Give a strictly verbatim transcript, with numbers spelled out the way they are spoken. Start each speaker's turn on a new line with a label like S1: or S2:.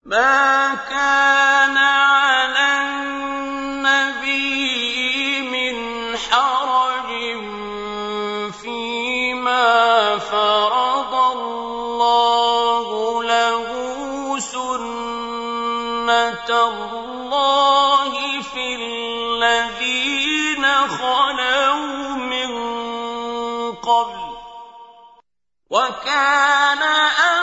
S1: مَا كَانَ عَلَى النَّبِيِّ مِنْ حَرَجٍ فِيمَا فَرَضَ اللَّهُ لَهُ ۖ سُنَّةَ اللَّهِ فِي الَّذِينَ خَلَوْا مِن قَبْلُ ۚ وَكَانَ